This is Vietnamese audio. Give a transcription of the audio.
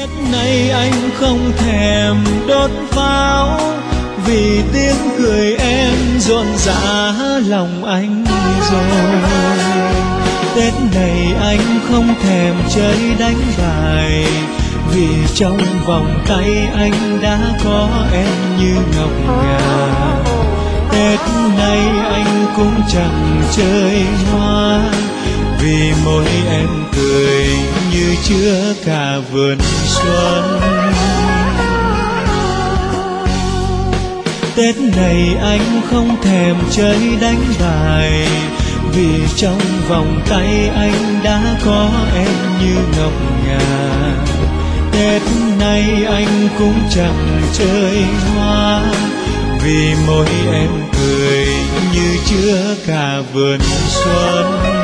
này anh không thèm đốt pháo, vì tiếng cười em rộn rã lòng anh rồi. Tết này anh không thèm chơi đánh bài, vì trong vòng tay anh đã có em như ngọc ngà. Tết này anh cũng chẳng chơi hoa, vì môi em cười như chứa cả vườn xuân. Tết này anh không thèm chơi đánh bài, vì trong vòng tay anh đã có em như ngọc ngà. Tết này anh cũng chẳng chơi hoa, vì môi em cười như chứa cả vườn xuân.